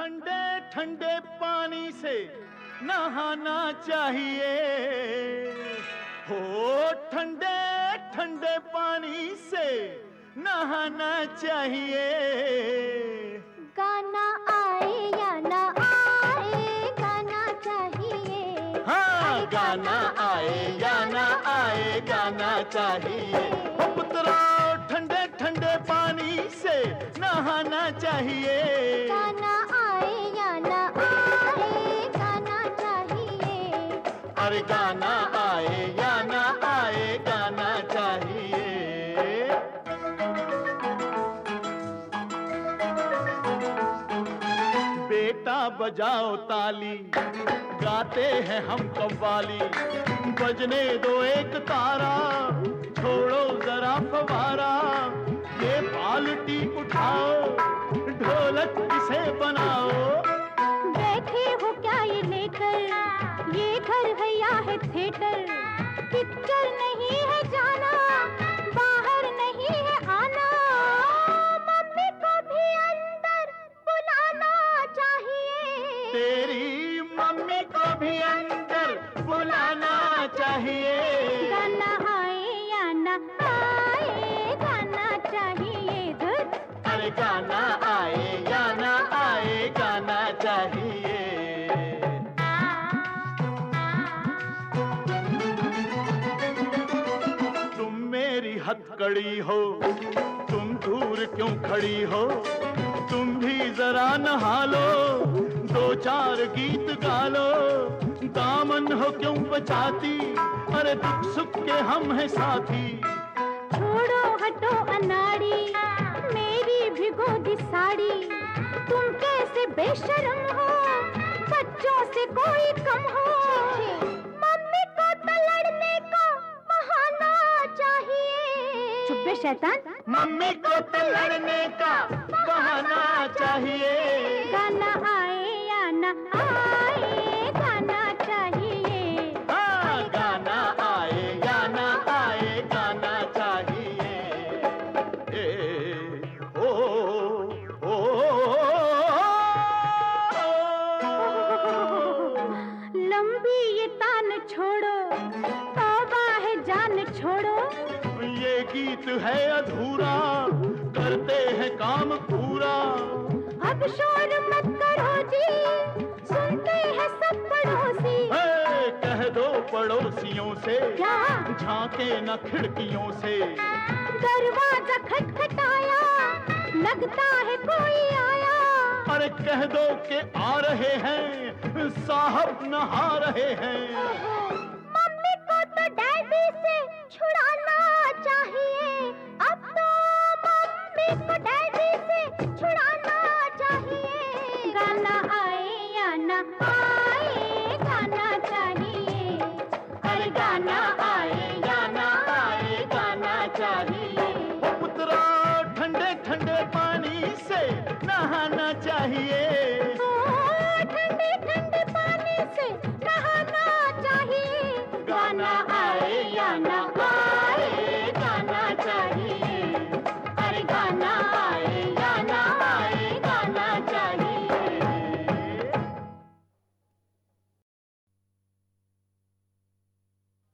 ठंडे ठंडे पानी से नहाना चाहिए। हो ठंडे ठंडे पानी से नहाना चाहिए। गाना आए या ना आए गाना चाहिए। हाँ, गाना आए या ना आए गाना चाहिए। ओ पुत्रा ठंडे ठंडे पानी से नहाना चाहिए। गाना आए या ना आए गाना चाहिए। अरे गाना आए या ना आए गाना चाहिए। बेटा बजाओ ताली, गाते हैं हम कव्वाली। बजने दो एक तारा, छोड़ो जरा फवारा। ये बाल्टी उठाओ, ढोलक इसे बनाओ। बैठे हो क्या ये लेकर, ये घर है या है थिएटर। पिक्चर नहीं है जाना, बाहर नहीं है आना। मम्मी को भी अंदर बुलाना चाहिए। तेरी मम्मी को भी अंदर बुलाना चाहिए। गाना आए या ना आए गाना चाहिए। धुत अरे गाना आए या ना आए गाना चाहिए। तुम मेरी हथकड़ी हो, तुम दूर क्यों खड़ी हो। तुम भी जरा नहा लो, दो चार गीत गा लो। दामन हो क्यों बचाती, अरे दुख सुख के हम हैं साथी। छोड़ो हटो अनाड़ी, मेरी भिगो दी साड़ी। तुम कैसे बेशर्म हो, बच्चों से कोई कम हो। मम्मी को तो लड़ने का बहाना चाहिए। चुप बे शैतान। मम्मी को तो लड़ने का बहाना चाहिए। गाना आए या ना आए गाना चाहिए। हाँ, गाना आए या ना आए गाना चाहिए। ओ, ओ, लंबी ये तान छोड़ो, तौबा है जान छोड़ो। ये गीत है अधूरा, करते हैं काम पूरा। अब शोर मत करो जी, सुनते हैं सब पड़ोसी। कह दो पड़ोसियों से, क्या? झांके न खिड़कियों से। दरवाजा खटखटाया, लगता है कोई आया। अरे कह दो कि आ रहे हैं, साहब नहा रहे हैं। मम्मी को तो डैडी से छुड़ाना चाहिए। अब तो मम्मी को डैडी से छुड़ाना चाहिए। गाना आए या ना आए गाना चाहिए। अरे गाना आए या ना आए गाना चाहिए। ओ पुत्रा ठंडे ठंडे पानी से नहाना चाहिए। ठंडे ठंडे पानी से